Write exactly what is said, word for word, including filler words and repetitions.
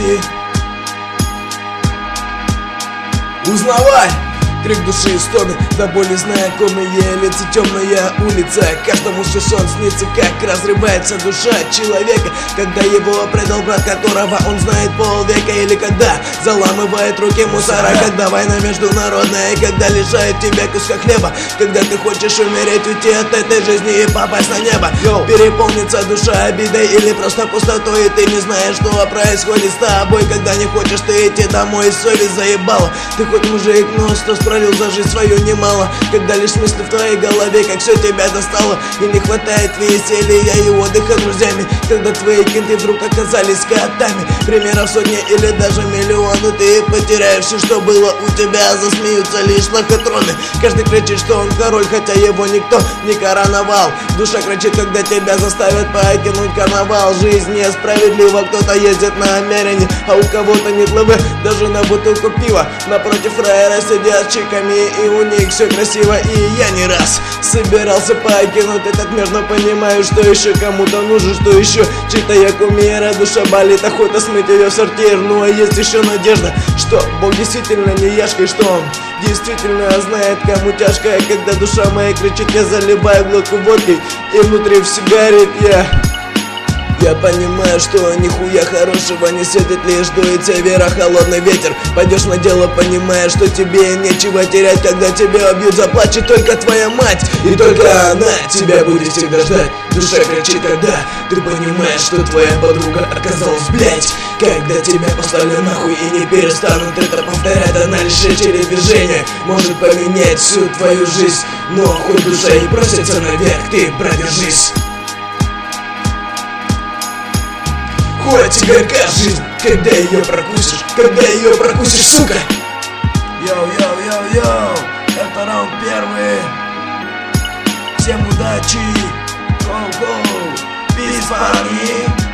удачи. Узнавай! Крик души и стоны, до боли знакомые лица, темная улица. Каждому же сон снится, как разрывается душа человека, когда его предал брат, которого он знает полвека. Или когда заламывает руки мусора, когда война международная, когда лишает тебя куска хлеба, когда ты хочешь умереть, уйти от этой жизни и попасть на небо. Йоу. Переполнится душа обидой или просто пустотой, и ты не знаешь, что происходит с тобой. Когда не хочешь ты идти домой, и совесть заебала. Ты хоть мужик, но что пролил за жизнь свою немало. Когда лишь мысли в твоей голове, как все тебя достало, и не хватает веселья и отдыха с друзьями. Когда твои кенты вдруг оказались котами, примеров сотни или даже миллионы. Ты потеряешь все, что было у тебя, засмеются лишь лохотроны. Каждый кричит, что он король, хотя его никто не короновал. Душа кричит, когда тебя заставят покинуть карнавал. Жизнь несправедлива, кто-то ездит на Мерине, а у кого-то нет лавы даже на бутылку пива. Напротив фраера сидят чиками, и у них все красиво. И я не раз собирался покинуть этот мир, но понимаю, что еще кому-то нужен, что еще чьи-то я кумира. Душа болит, охота смыть ее в сортир. Ну а есть еще надежда, что Бог действительно не яшка, и что Он действительно знает, кому тяжко. Когда душа моя кричит, я заливаю глотку водкой, и внутри все горит. Я Я понимаю, что нихуя хорошего не светит, лишь дует севера холодный ветер. Пойдешь на дело, понимая, что тебе нечего терять. Когда тебя убьют, заплачет только твоя мать, и только она тебя будет всегда ждать. Душа кричит, когда ты понимаешь, что твоя подруга оказалась, блять. Когда тебя послали нахуй и не перестанут это повторять, она лишь через движение может поменять всю твою жизнь. Но хоть душа и просится наверх, ты продержись. Хоть и горька жизнь, когда ее прокусишь, когда ее прокусишь, сука. Йоу-йоу-йоу-йоу, это раунд первый. Всем удачи. Гоу-гоу, пиз, парни.